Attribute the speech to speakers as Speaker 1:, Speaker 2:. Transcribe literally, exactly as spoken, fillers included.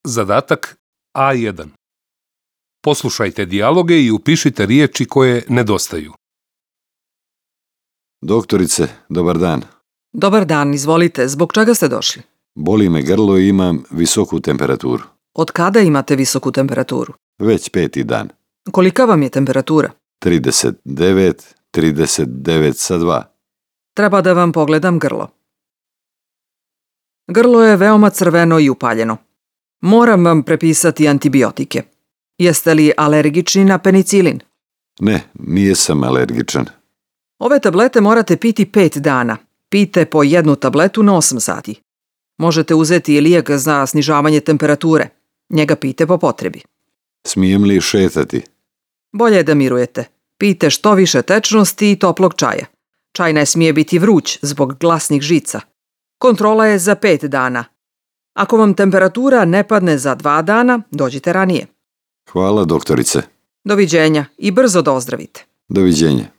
Speaker 1: Zadatak A jedan. Poslušajte dijaloge i upišite riječi koje nedostaju.
Speaker 2: Doktorice, dobar dan.
Speaker 3: Dobar dan, izvolite. Zbog čega ste došli?
Speaker 2: Boli me grlo i imam visoku temperaturu.
Speaker 3: Od kada imate visoku temperaturu?
Speaker 2: Već peti dan.
Speaker 3: Kolika vam je temperatura?
Speaker 2: trideset devet, trideset devet sa dva.
Speaker 3: Treba da vam pogledam grlo. Grlo je veoma crveno i upaljeno. Moram vam prepisati antibiotike. Jeste li alergični na penicilin?
Speaker 2: Ne, nijesam alergičan.
Speaker 3: Ove tablete morate piti pet dana. Pijte po jednu tabletu na osam sati. Možete uzeti i lijek za snižavanje temperature. Njega pijte po potrebi.
Speaker 2: Smijem li šetati?
Speaker 3: Bolje je da mirujete. Pijte što više tečnosti i toplog čaja. Čaj ne smije biti vruć zbog glasnih žica. Kontrola je za pet dana. Ako vam temperatura ne padne za dva dana, dođite ranije.
Speaker 2: Hvala, doktorice.
Speaker 3: Doviđenja i brzo da ozdravite.
Speaker 2: Doviđenja.